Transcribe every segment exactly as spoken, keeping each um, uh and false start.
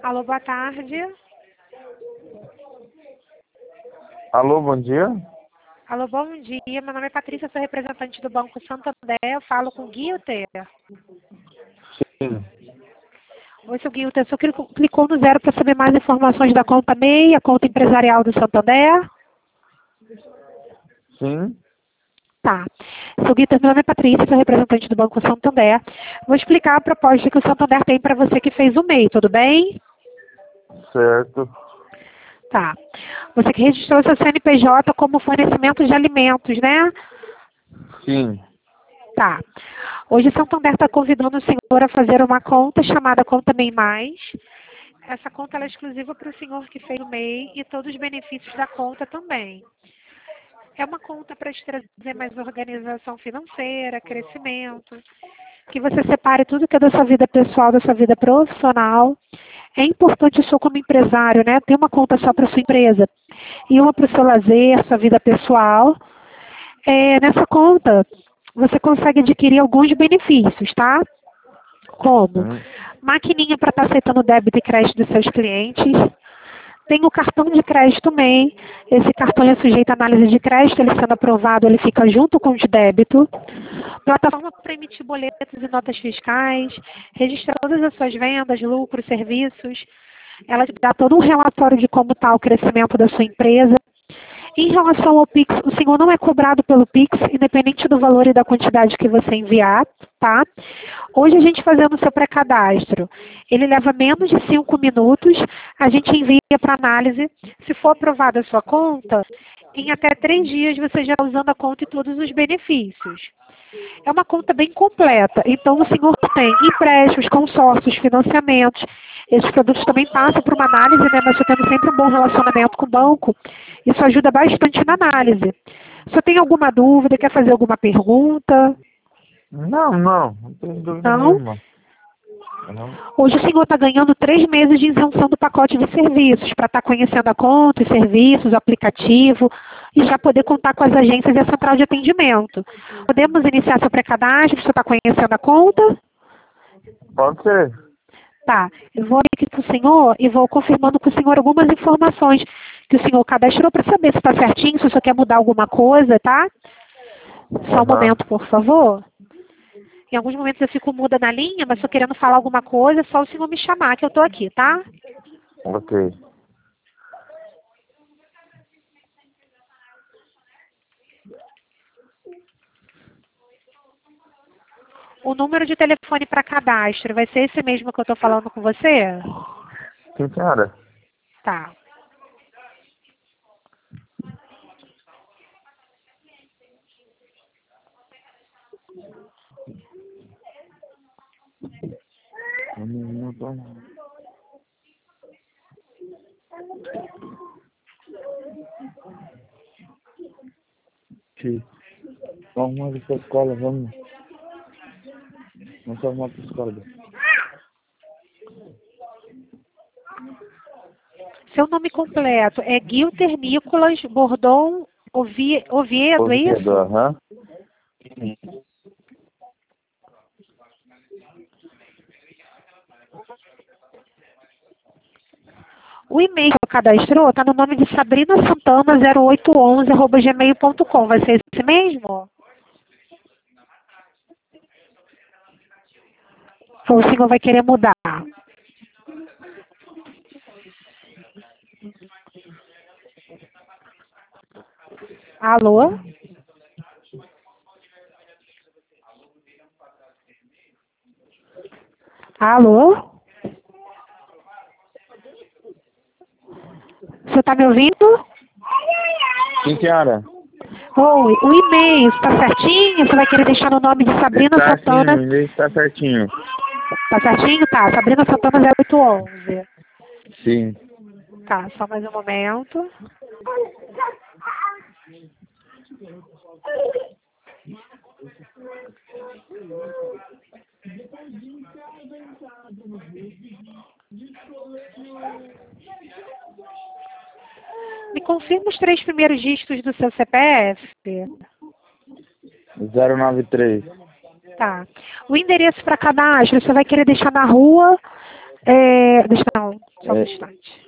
Alô, boa tarde. Alô, bom dia. Alô, bom dia. Meu nome é Patrícia, sou representante do Banco Santander. Eu falo com o Guilter. Sim. Oi, seu Guilter. O senhor clicou- clicou no zero para saber mais informações da conta M E I, a conta empresarial do Santander? Sim. Tá. Seu Guilter, meu nome é Patrícia, sou representante do Banco Santander. Vou explicar a proposta que o Santander tem para você que fez o M E I, tudo bem? Certo. Tá. Você que registrou seu C N P J como fornecimento de alimentos, né? Sim. Tá. Hoje o Santander está convidando o senhor a fazer uma conta chamada Conta M E I Mais. Essa conta ela é exclusiva para o senhor que fez o M E I e todos os benefícios da conta também. É uma conta para te trazer mais organização financeira, crescimento, que você separe tudo que é da sua vida pessoal, da sua vida profissional. É importante o senhor como empresário, né, ter uma conta só para sua empresa e uma para o seu lazer, sua vida pessoal. É, nessa conta, você consegue adquirir alguns benefícios, tá? Como? Sim. Maquininha para estar aceitando débito e crédito dos seus clientes. Tem o cartão de crédito M E I. Esse cartão é sujeito à análise de crédito, ele sendo aprovado, ele fica junto com o de débito. Plataforma para emitir boletos e notas fiscais, registrar todas as suas vendas, lucros, serviços. Ela te dá todo um relatório de como está o crescimento da sua empresa. Em relação ao Pix, o senhor não é cobrado pelo Pix, independente do valor e da quantidade que você enviar, tá? Hoje a gente fazendo o seu pré-cadastro, ele leva menos de cinco minutos, a gente envia para análise. Se for aprovada a sua conta, em até três dias você já está usando a conta e todos os benefícios. É uma conta bem completa, então o senhor tem empréstimos, consórcios, financiamentos. Esses produtos também passam por uma análise, né? Mas você tendo sempre um bom relacionamento com o banco, isso ajuda bastante na análise. Se você tem alguma dúvida, quer fazer alguma pergunta? Não, não. Não tenho dúvida Não? nenhuma. Não. Hoje o senhor está ganhando três meses de isenção do pacote de serviços, para estar conhecendo a conta, os serviços, o aplicativo, e já poder contar com as agências e a central de atendimento. Podemos iniciar seu pré-cadastro, você está conhecendo a conta? Pode ser. Tá, eu vou aqui para o senhor e vou confirmando com o senhor algumas informações que o senhor cadastrou para saber se está certinho, se o senhor quer mudar alguma coisa, tá? Só um Aham. momento, por favor. Em alguns momentos eu fico muda na linha, mas estou querendo falar alguma coisa, é só o senhor me chamar que eu estou aqui, tá? Ok. O número de telefone para cadastro vai ser esse mesmo que eu estou falando com você? Sim, senhora. Tá. Um minuto. Sim. Vamos arrumar essa escola, vamos. Vamos arrumar para a escola. Seu nome completo é Guilter Nicolas Bordon Ovie- Oviedo, é Oviedo, isso? aham. O e-mail que eu cadastrou está no nome de Sabrina Santana zero oito onze arroba gmail ponto com. Vai ser esse mesmo? Ou o senhor vai querer mudar? Alô? Alô? Você está me ouvindo? Sim, senhora. Oi, o e-mail está certinho? Você vai querer deixar no nome de Sabrina Está sim, o Santana? endereço está certinho. Tá certinho? Tá. Sabrina Santana zero oito onze. Sim. Tá, só mais um momento. Me confirma os três primeiros dígitos do seu C P F. zero nove três. Tá. O endereço para cadastro, você vai querer deixar na rua É, deixa eu não, só um É. instante.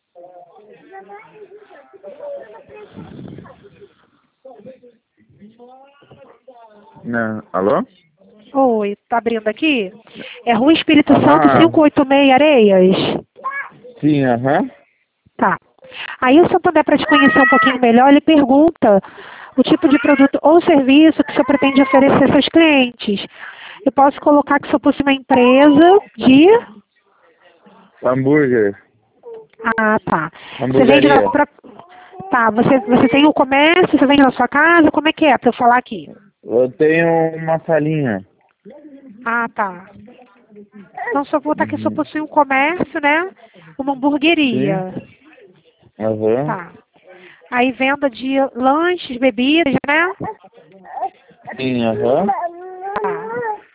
Não. Alô? Oi, tá abrindo aqui? É Rua Espírito Santo Aham. quinhentos e oitenta e seis, Areias? Sim, aham. Tá. Aí o Santander, para te conhecer um pouquinho melhor, ele pergunta o tipo de produto ou serviço que o senhor pretende oferecer aos seus clientes. Eu posso colocar que o senhor possui uma empresa de... Hambúrguer. Ah, tá. Você vende na Hamburgueria. própria... Tá, você, você tem o comércio, você vende na sua casa, como é que é, para eu falar aqui? Eu tenho uma salinha. Ah, tá. Então, só vou botar que o senhor Uhum. possui um comércio, né? Uma Sim. hamburgueria. Aham. Tá. Aí venda de lanches, bebidas, né? Sim, aham. Tá.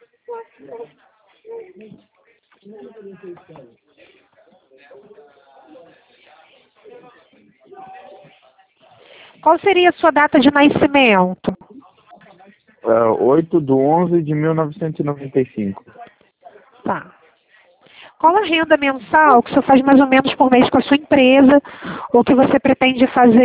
Qual seria a sua data de nascimento? É, oito de onze de mil novecentos e noventa e cinco. Tá. Qual a renda mensal que o senhor faz mais ou menos por mês com a sua empresa? Ou que você pretende fazer?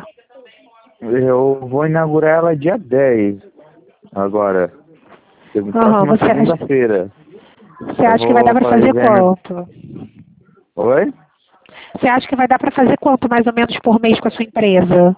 Eu vou inaugurar ela dia dez. Agora. Aham, Próxima você acha, segunda-feira. você Eu acha que vai dar vou para fazer fazendo. quanto? Oi? Você acha que vai dar para fazer quanto mais ou menos por mês com a sua empresa?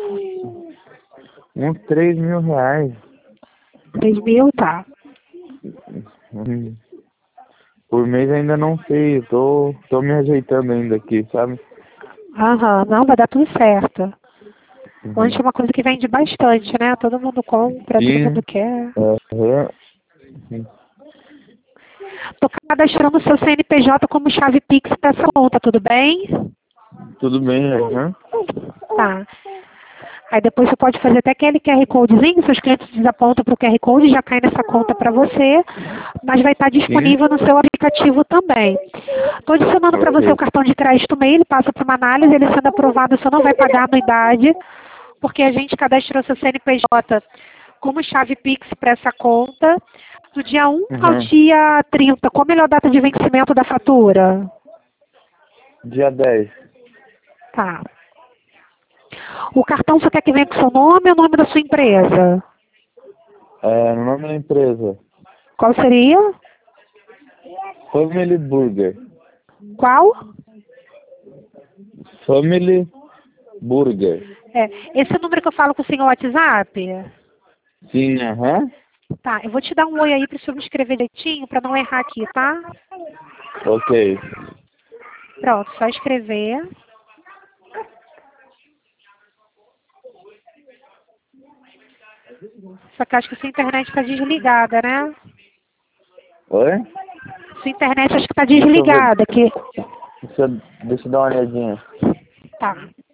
Uns três mil reais. Três mil, tá. Hum. Por mês ainda não sei. Eu tô, tô me ajeitando ainda aqui, sabe? Aham, não, vai dar tudo certo. Lanche Uhum. é uma coisa que vende bastante, né? Todo mundo compra, todo Sim. mundo quer. Aham. Sim. Tô cadastrando o seu C N P J como chave Pix para essa conta, tudo bem? Tudo bem, aham. Tá. Aí depois você pode fazer até aquele Q R Codezinho, seus clientes desapontam para o Q R Code, já cai nessa conta para você, mas vai estar Sim. disponível no seu aplicativo também. Estou adicionando para você o Ok. cartão de crédito meio, ele passa por uma análise, ele sendo aprovado, você não vai pagar anuidade, porque a gente cadastrou seu C N P J como chave Pix para essa conta, do dia um ao Uhum. dia trinta. Qual a melhor data de vencimento da fatura? Dia dez. Tá. O cartão você quer que venha com seu nome ou o nome da sua empresa? É, no nome da empresa. Qual seria? Family Burger. Qual? Family Burger. É, esse é o número que eu falo com o senhor WhatsApp? Sim, aham. Tá, eu vou te dar um oi aí para o senhor me escrever direitinho para não errar aqui, tá? Ok. Pronto, só escrever. Só que eu acho que sua internet está desligada, né? Oi? Sua internet acho que está Deixa eu ver. desligada, que... Deixa, eu- deixa eu dar uma olhadinha. Tá.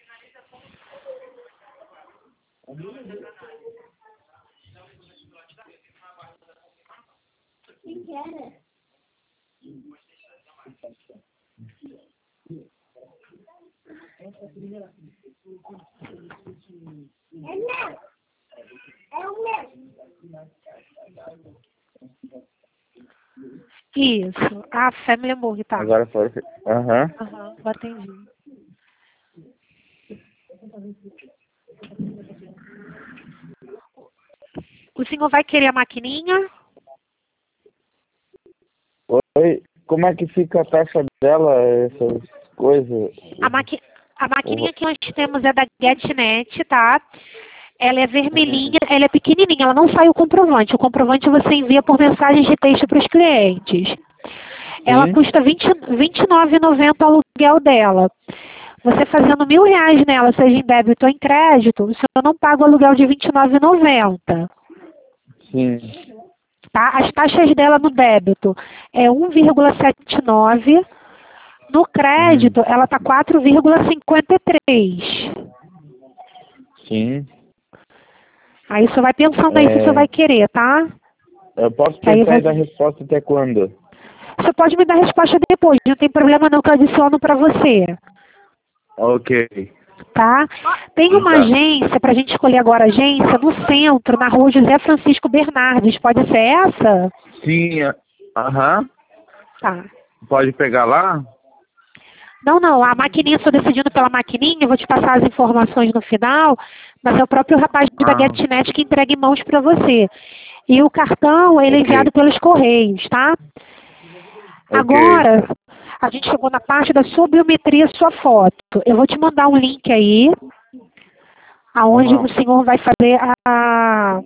Isso. Ah, Family Hambúrguer, tá. Agora foi. Aham. Aham, agora entendi. O senhor vai querer a maquininha? Oi? Como é que fica a taxa dela, essas coisas? A, maqui... a maquininha que nós temos é da GetNet, tá? Ela é vermelhinha, ela é pequenininha, ela não sai o comprovante. O comprovante você envia por mensagem de texto para os clientes. Ela Sim? custa vinte e nove reais e noventa centavos o aluguel dela. Você fazendo mil reais nela, seja em débito ou em crédito, o senhor não paga o aluguel de vinte e nove reais e noventa centavos. Sim. Tá? As taxas dela no débito é um vírgula setenta e nove. No Uhum. crédito, ela está quatro vírgula cinquenta e três. Sim. Aí você vai pensando aí se você É, vai querer, tá? eu posso Que aí pensar vai... e dar resposta até quando? Você pode me dar a resposta depois, não tem problema não que eu adiciono para você, Ok. tá? Tem uma Tá. agência, para a gente escolher agora a agência, no centro, na rua José Francisco Bernardes. Pode ser essa? Sim. a- Aham. Tá. Pode pegar lá? Não, não, a maquininha, estou decidindo pela maquininha, eu vou te passar as informações no final, mas é o próprio rapaz da Ah, GetNet que entrega em mãos para você. E o cartão, ele é ok. enviado pelos correios, tá? Ok. Agora, a gente chegou na parte da sua biometria, sua foto. Eu vou te mandar um link aí, aonde o Aham. senhor vai fazer a,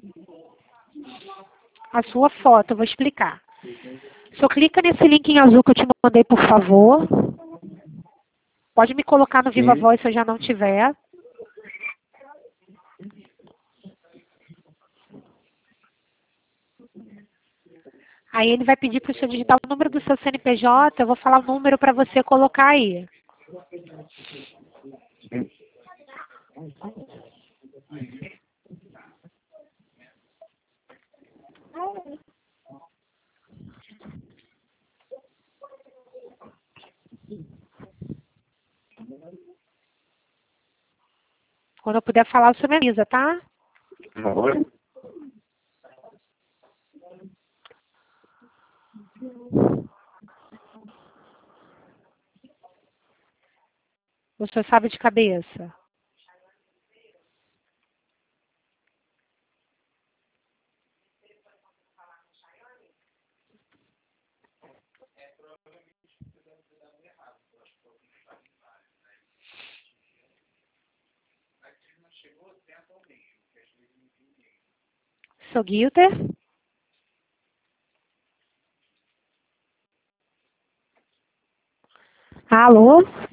a sua foto. Eu vou explicar. Só clica nesse link em azul que eu te mandei, por favor. Pode me colocar no Viva Sim. Voz se eu já não tiver. Aí ele vai pedir para o senhor digitar o número do seu C N P J. Eu vou falar o número para você colocar aí. Quando eu puder falar, o senhor me avisa, tá? Oi? O senhor sabe de cabeça. Sou Guilter. Alô?